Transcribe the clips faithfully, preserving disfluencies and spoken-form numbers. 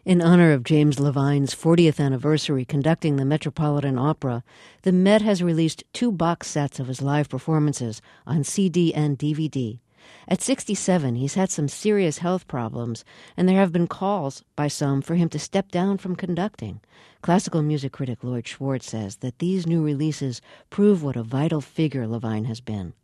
In honor of James Levine's fortieth anniversary conducting the Metropolitan Opera, the Met has released two box sets of his live performances on C D and D V D. At sixty-seven, he's had some serious health problems, and there have been calls by some for him to step down from conducting. Classical music critic Lloyd Schwartz says that these new releases prove what a vital figure Levine has been.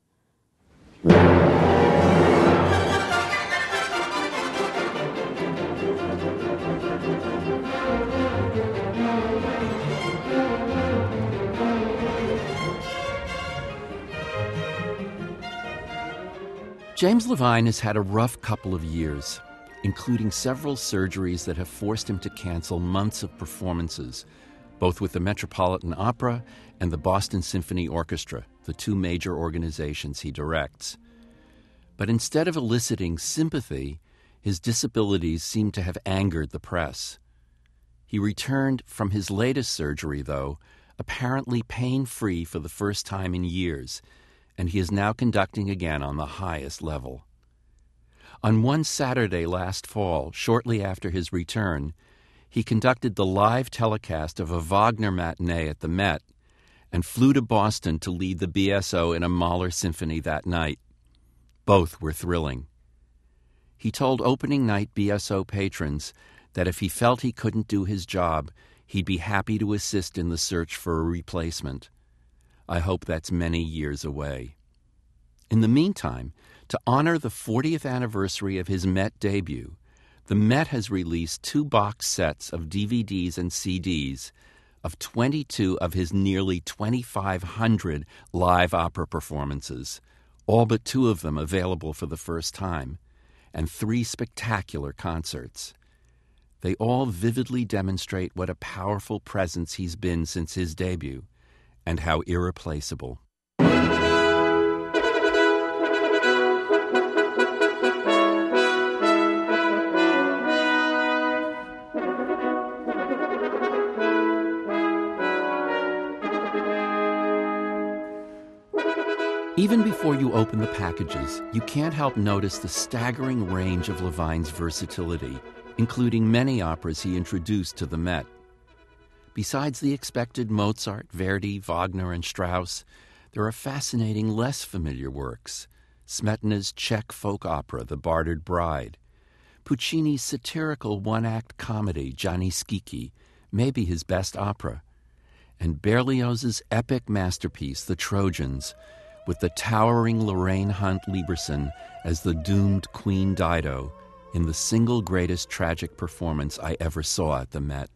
James Levine has had a rough couple of years, including several surgeries that have forced him to cancel months of performances, both with the Metropolitan Opera and the Boston Symphony Orchestra, the two major organizations he directs. But instead of eliciting sympathy, his disabilities seem to have angered the press. He returned from his latest surgery, though, apparently pain-free for the first time in years, and he is now conducting again on the highest level. On one Saturday last fall, shortly after his return, he conducted the live telecast of a Wagner matinee at the Met and flew to Boston to lead the B S O in a Mahler symphony that night. Both were thrilling. He told opening night B S O patrons that if he felt he couldn't do his job, he'd be happy to assist in the search for a replacement. I hope that's many years away. In the meantime, to honor the fortieth anniversary of his Met debut, the Met has released two box sets of D V Ds and C Ds of twenty-two of his nearly twenty-five hundred live opera performances, all but two of them available for the first time, and three spectacular concerts. They all vividly demonstrate what a powerful presence he's been since his debut, and how irreplaceable. Even before you open the packages, you can't help notice the staggering range of Levine's versatility, including many operas he introduced to the Met. Besides the expected Mozart, Verdi, Wagner, and Strauss, there are fascinating, less familiar works. Smetana's Czech folk opera, The Bartered Bride. Puccini's satirical one-act comedy, Gianni Schicchi, may be his best opera. And Berlioz's epic masterpiece, The Trojans, with the towering Lorraine Hunt Lieberson as the doomed Queen Dido in the single greatest tragic performance I ever saw at the Met.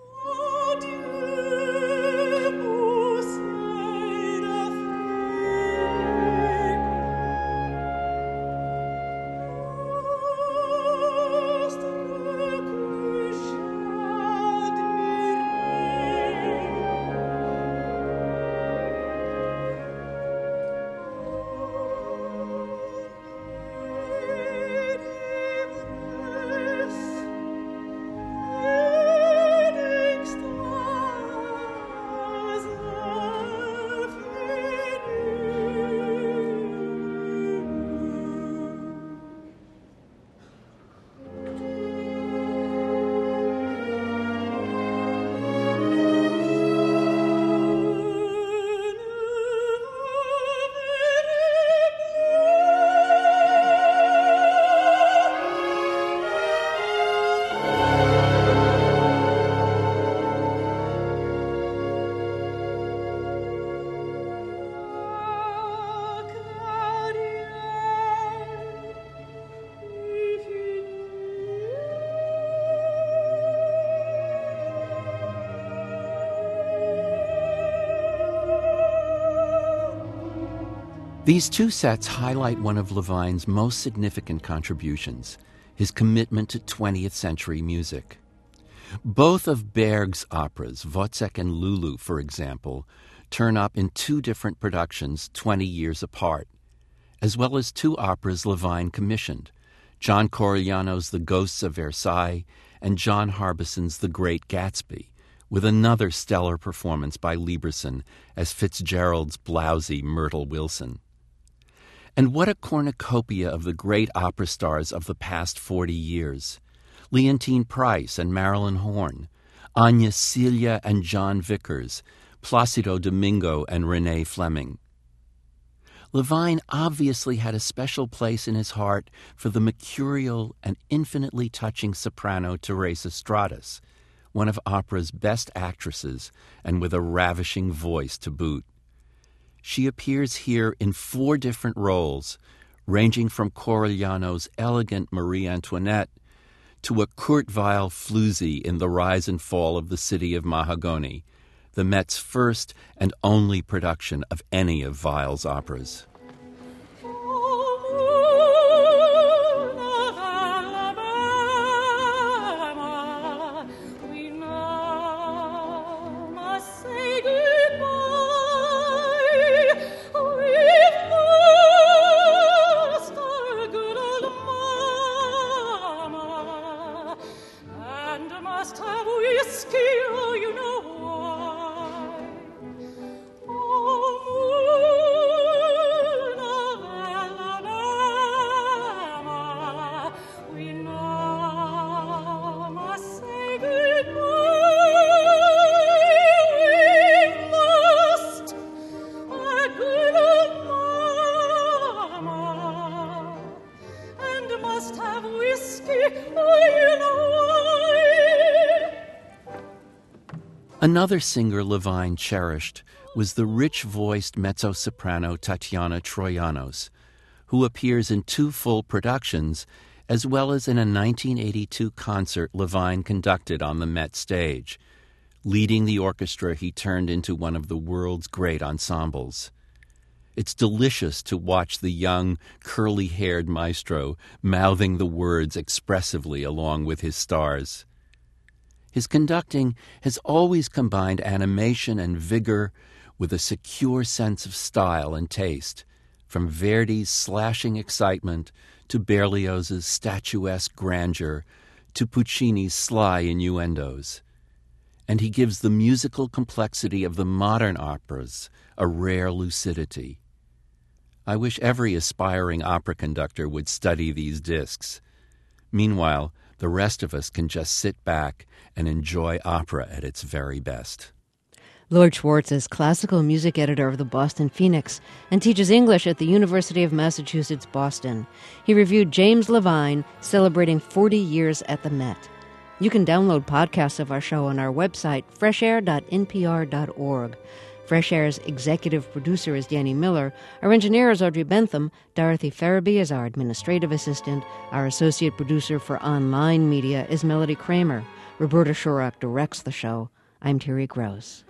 These two sets highlight one of Levine's most significant contributions, his commitment to twentieth century music. Both of Berg's operas, Wozzeck and Lulu, for example, turn up in two different productions twenty years apart, as well as two operas Levine commissioned, John Corigliano's The Ghosts of Versailles and John Harbison's The Great Gatsby, with another stellar performance by Lieberson as Fitzgerald's blousy Myrtle Wilson. And what a cornucopia of the great opera stars of the past forty years. Leontine Price and Marilyn Horne, Anya Celia and John Vickers, Placido Domingo and Renee Fleming. Levine obviously had a special place in his heart for the mercurial and infinitely touching soprano Teresa Stratas, one of opera's best actresses and with a ravishing voice to boot. She appears here in four different roles, ranging from Corigliano's elegant Marie Antoinette to a Kurt Weill floozy in The Rise and Fall of the City of Mahagoni, the Met's first and only production of any of Weill's operas. Another singer Levine cherished was the rich-voiced mezzo-soprano Tatiana Troyanos, who appears in two full productions as well as in a nineteen eighty-two concert Levine conducted on the Met stage. Leading the orchestra, he turned into one of the world's great ensembles. It's delicious to watch the young, curly-haired maestro mouthing the words expressively along with his stars. His conducting has always combined animation and vigor with a secure sense of style and taste, from Verdi's slashing excitement to Berlioz's statuesque grandeur to Puccini's sly innuendos. And he gives the musical complexity of the modern operas a rare lucidity. I wish every aspiring opera conductor would study these discs. Meanwhile, the rest of us can just sit back and enjoy opera at its very best. Lord Schwartz is classical music editor of the Boston Phoenix and teaches English at the University of Massachusetts, Boston. He reviewed James Levine celebrating forty years at the Met. You can download podcasts of our show on our website, fresh air dot n p r dot org. Fresh Air's executive producer is Danny Miller. Our engineer is Audrey Bentham. Dorothy Farabee is our administrative assistant. Our associate producer for online media is Melody Kramer. Roberta Shorrock directs the show. I'm Terry Gross.